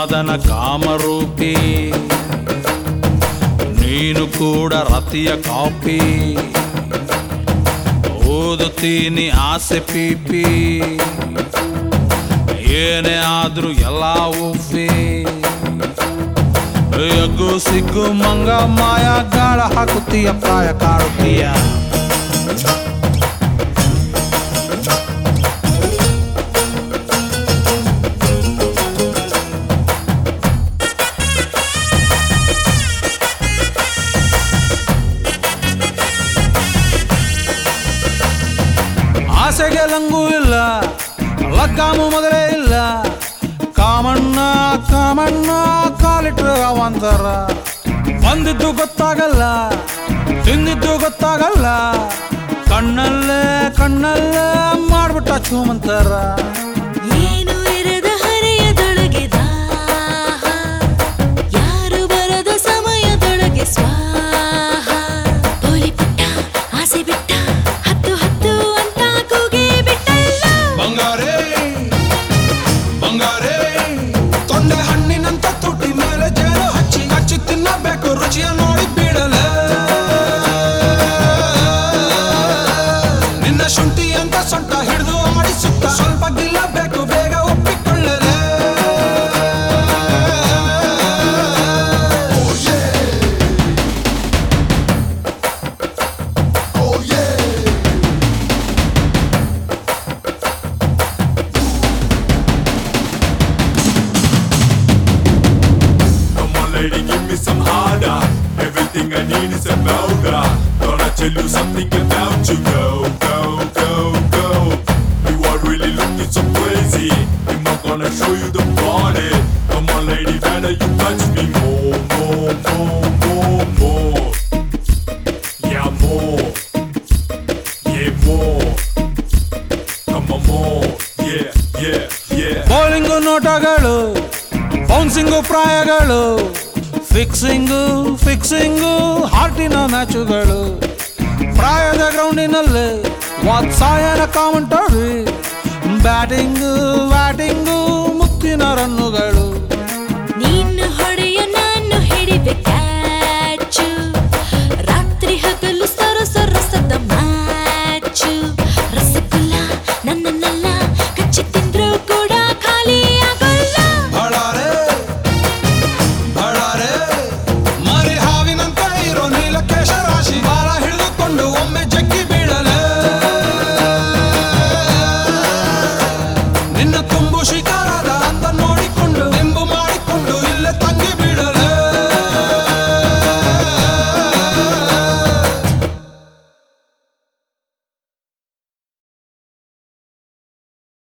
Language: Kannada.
ಮನ್ಮದನ ಕಾಮರೂಪಿ ನೀನು ಕೂಡ ರತಿಯ ಕಾಪಿ ಓದುತ್ತೀನಿ ಆಸೆ ಪೀಪಿ ಏನೇ ಆದ್ರೂ ಎಲ್ಲ ಉಪ್ಪಿ ಎಗ್ಗು ಸಿಗ್ಗು ಮಂಗ ಮಾಯ ಗಾಳ ಹಾಕುತ್ತೀಯ ಪ್ರಾಯ ಕಾಡುತ್ತೀಯ ಆಸೆಗೆ ಲಂಗೂ ಇಲ್ಲ ಲಗ್ಗಾಮು ಮೊದಲೇ ಇಲ್ಲ ಕಾಮಣ್ಣ ಕಾಮಣ್ಣ ಕಾಲಿಟ್ರು ಅವಂತರ ಬಂದಿದ್ದು ಗೊತ್ತಾಗಲ್ಲ ತಿಂದಿದ್ದು ಗೊತ್ತಾಗಲ್ಲ ಕಣ್ಣಲ್ಲೇ ಕಣ್ಣಲ್ಲೇ ಮಾಡ್ಬಿಟ್ಟ ಚೂಮಂತರ ಏನು ಇರದ ಹರೆಯದೊಳಗೆ ದಾಹ ಯಾರು ಬರದ ಸಮಯದೊಳಗೆ ಸ್ವಾಹ ಪೋಲಿ ಪುಟ್ಟ ಆಸೆ ಬಿಟ್ಟ ಹತ್ತು ಹತ್ತು ಅಂತ ಕೂಗಿ ಬಿಟ್ಟಲ್ಲ ಬಂಗಾರೇ ಬಂಗಾರೇ ತೊಂಡೆ ಹಣ್ಣಿನಂತ ತುಟಿ ಮೇಲೆ ಜೇನು ಹಚ್ಚಿ ಹಚ್ಚಿ ತಿನ್ನಬೇಕು ರುಚಿಯ ನೋಡಿ ಬೀಳಲೆ ನಿನ್ನ ಶುಂಠಿ ಅಂತ ಸೊಂಟ ಹಿಡಿದು ಆಡಿಸುತ್ತ ಸ್ವಲ್ಪ ಗಿಲ್ಲಬೇಕು ಬೇಗ ಒಪ್ಪಿಕೊಳ್ಳಲೆ Lady, give me some harder. Everything I need is a powder. Gonna tell you something about you. Go, go, go, go. You are really looking so crazy. I'm not gonna show you the body. Come on, lady, better you touch me more, more, more, more, more. Yeah, more. Yeah, more. Come on, more. Yeah, yeah, yeah. Bowling ನೋಟಗಳು ಬೌನ್ಸಿಂಗು ಪ್ರಾಯಗಳು ಫಿಕ್ಸಿಂಗು ಫಿಕ್ಸಿಂಗು ಹಾರ್ಟಿನ ಮ್ಯಾಚುಗಳು ಪ್ರಾಯದ ಗ್ರೌಂಡಿನಲ್ಲಿ ವಾತ್ಸಾಯನ ಕಾಮೆಂಟರಿ ಬ್ಯಾಟಿಂಗು ಬ್ಯಾಟಿಂಗು ಮುತ್ತಿನ ರನ್ನುಗಳು